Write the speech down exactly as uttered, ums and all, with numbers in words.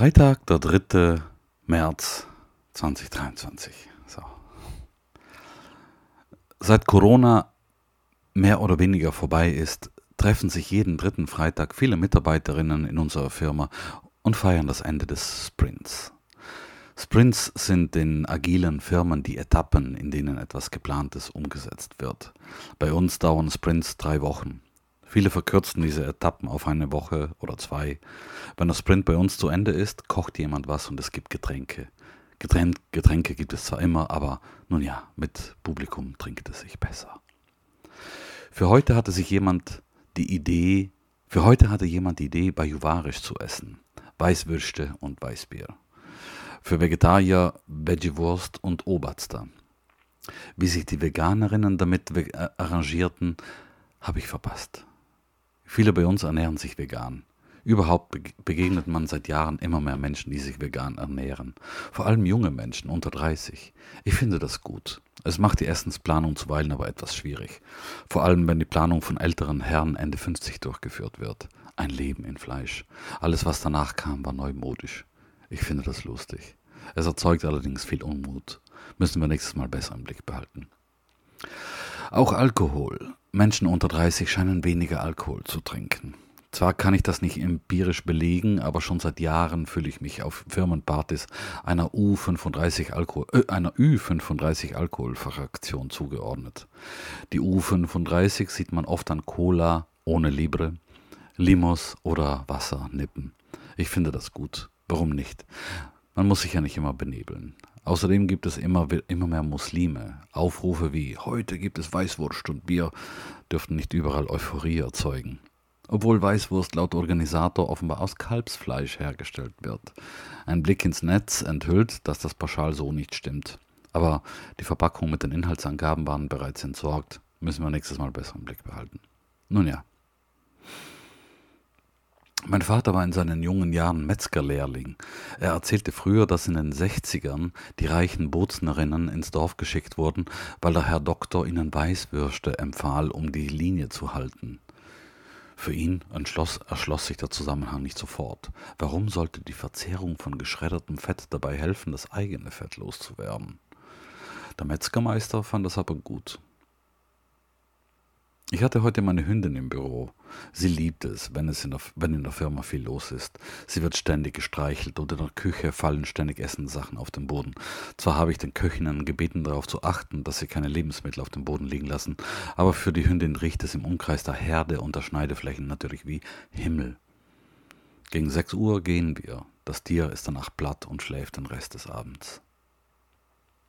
Freitag, der dritte März zweitausenddreiundzwanzig. So. Seit Corona mehr oder weniger vorbei ist, treffen sich jeden dritten Freitag viele Mitarbeiterinnen in unserer Firma und feiern das Ende des Sprints. Sprints sind in agilen Firmen die Etappen, in denen etwas Geplantes umgesetzt wird. Bei uns dauern Sprints drei Wochen. Viele verkürzen diese Etappen auf eine Woche oder zwei. Wenn der Sprint bei uns zu Ende ist, kocht jemand was und es gibt Getränke. Getränk, Getränke gibt es zwar immer, aber nun ja, mit Publikum trinkt es sich besser. Für heute hatte sich jemand die Idee, für heute hatte jemand die Idee, Bajuvarisch zu essen. Weißwürste und Weißbier. Für Vegetarier Veggiewurst und Oberster. Wie sich die Veganerinnen damit ve- äh, arrangierten, habe ich verpasst. Viele bei uns ernähren sich vegan. Überhaupt be- begegnet man seit Jahren immer mehr Menschen, die sich vegan ernähren. Vor allem junge Menschen unter dreißig. Ich finde das gut. Es macht die Essensplanung zuweilen aber etwas schwierig. Vor allem, wenn die Planung von älteren Herren Ende fünfzig durchgeführt wird. Ein Leben in Fleisch. Alles, was danach kam, war neumodisch. Ich finde das lustig. Es erzeugt allerdings viel Unmut. Müssen wir nächstes Mal besser im Blick behalten. Auch Alkohol. Menschen unter dreißig scheinen weniger Alkohol zu trinken. Zwar kann ich das nicht empirisch belegen, aber schon seit Jahren fühle ich mich auf Firmenpartys einer U fünfunddreißig Alkohol, äh, einer Ü fünfunddreißig Alkoholfraktion zugeordnet. Die U fünfunddreißig sieht man oft an Cola ohne Libre, Limos oder Wasser nippen. Ich finde das gut. Warum nicht? Man muss sich ja nicht immer benebeln. Außerdem gibt es immer, immer mehr Muslime. Aufrufe wie „Heute gibt es Weißwurst und Bier" dürften nicht überall Euphorie erzeugen. Obwohl Weißwurst laut Organisator offenbar aus Kalbsfleisch hergestellt wird. Ein Blick ins Netz enthüllt, dass das pauschal so nicht stimmt. Aber die Verpackung mit den Inhaltsangaben waren bereits entsorgt. Müssen wir nächstes Mal besser im Blick behalten. Nun ja. Mein Vater war in seinen jungen Jahren Metzgerlehrling. Er erzählte früher, dass in den Sechzigern die reichen Bozenerinnen ins Dorf geschickt wurden, weil der Herr Doktor ihnen Weißwürste empfahl, um die Linie zu halten. Für ihn entschloss, erschloss sich der Zusammenhang nicht sofort. Warum sollte die Verzehrung von geschreddertem Fett dabei helfen, das eigene Fett loszuwerden? Der Metzgermeister fand das aber gut. Ich hatte heute meine Hündin im Büro. Sie liebt es, wenn, es in der, wenn in der Firma viel los ist. Sie wird ständig gestreichelt und in der Küche fallen ständig Essenssachen auf den Boden. Zwar habe ich den Köchinnen gebeten, darauf zu achten, dass sie keine Lebensmittel auf dem Boden liegen lassen, aber für die Hündin riecht es im Umkreis der Herde und der Schneideflächen natürlich wie Himmel. Gegen sechs Uhr gehen wir. Das Tier ist danach platt und schläft den Rest des Abends.